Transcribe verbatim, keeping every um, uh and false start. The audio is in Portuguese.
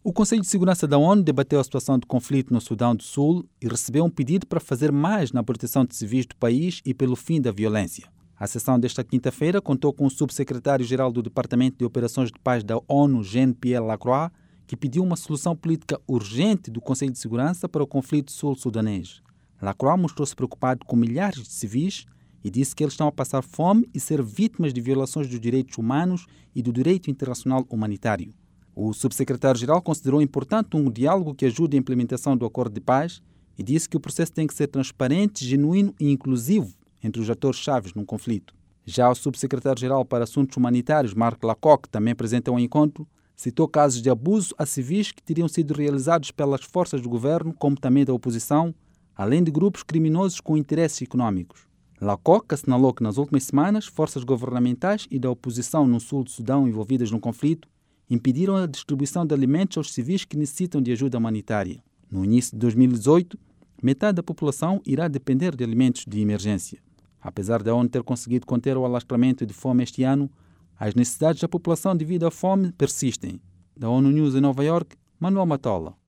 O Conselho de Segurança da ONU debateu a situação de conflito no Sudão do Sul e recebeu um pedido para fazer mais na proteção de civis do país e pelo fim da violência. A sessão desta quinta-feira contou com o subsecretário-geral do Departamento de Operações de Paz da ONU, Jean-Pierre Lacroix, que pediu uma solução política urgente do Conselho de Segurança para o conflito sul-sudanês. Lacroix mostrou-se preocupado com milhares de civis e disse que eles estão a passar fome e ser vítimas de violações dos direitos humanos e do direito internacional humanitário. O subsecretário-geral considerou importante um diálogo que ajude a implementação do acordo de paz e disse que o processo tem que ser transparente, genuíno e inclusivo entre os atores-chave num conflito. Já o subsecretário-geral para Assuntos Humanitários, Marc Lacroix, também presente ao encontro, citou casos de abuso a civis que teriam sido realizados pelas forças do governo, como também da oposição, além de grupos criminosos com interesses econômicos. Lacroix assinalou que nas últimas semanas, forças governamentais e da oposição no sul do Sudão envolvidas no conflito impediram a distribuição de alimentos aos civis que necessitam de ajuda humanitária. No início de dois mil e dezoito, metade da população irá depender de alimentos de emergência. Apesar da ONU ter conseguido conter o alastramento de fome este ano, as necessidades da população devido à fome persistem. Da ONU News em Nova York, Manuel Matola.